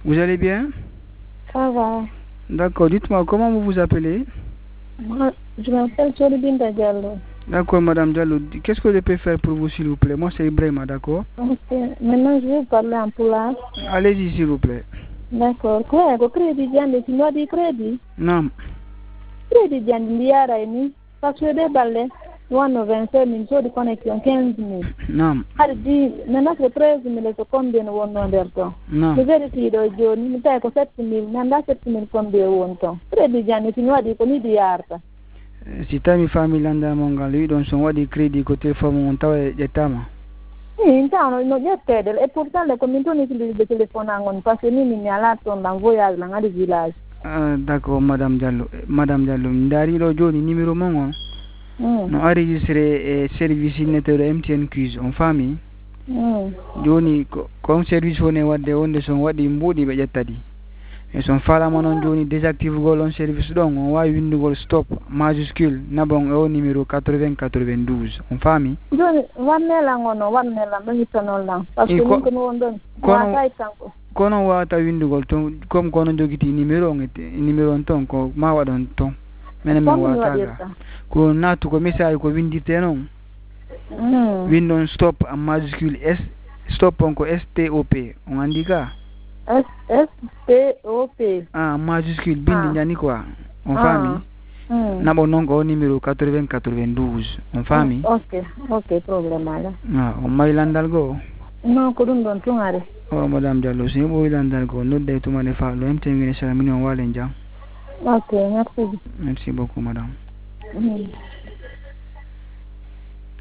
Vous allez bien? Ça va. D'accord, dites-moi comment vous vous appelez? Moi, je m'appelle Binta Diallo. D'accord, Madame Diallo. Qu'est-ce que je peux faire pour vous, s'il vous plaît? Moi, c'est Ibrahima, d'accord? Ok. Maintenant, je vais parler en pulaar. Allez-y, s'il vous plaît. D'accord. Quoi, ko crédit jande ci di crédit. Non. Crédit jande ndiara ni. Parce que des balles, 125 000, so de connexion 15 000. Non. Har di, maintenant que 13 000, c'est combien wonno der ton? Non. Mi vérifie do joni, mi tay ko 7 000, nanda 7 000 combien won ton? Crédit jande ci di ko ni di yarta. Si tami famille landa mongal, lui, donc son wadi crédit côté femme on tawa jetama. Intanto non gli attende e pourtant le communauté utilise le téléphone angon parce que ni mi ala ton dans voyage dans le village. D'accord, Madame Diallo. Madame Diallo, ndari do joni numéro mongo. No enregistré service netero MTN quiz on famille. Joni comme service woni wadde wonde son wadi mbudi be jettadi. E son fala monon joni désactive gol on service don on wawi windugol stop majuscule nabon e o numéro 8092 on famille. Joni wannela ngono wannela mangi tonol lan parce que ni ko non don kono wata windugol ton comme kono jogiti numéro numéro ton ko ma wadon ton menen mi wata ko natu ko message ko windite non windon stop en majuscule S stop on ko STOP on andi ka STOP majuscule bindi ñani quoi on famille nabo non ko numéro 8092 on famille. Ok problème ala on maylandal go non ko dum don tungare. Madame Diallo, si vous voulez entendre nous devons tout faire le MTN Salamino Walenja. Ok, merci. Merci beaucoup, madame.